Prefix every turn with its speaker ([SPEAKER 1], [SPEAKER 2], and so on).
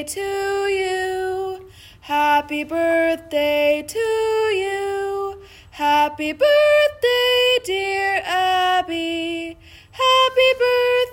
[SPEAKER 1] to you. Happy birthday to you. Happy birthday, dear Abby. Happy birthday.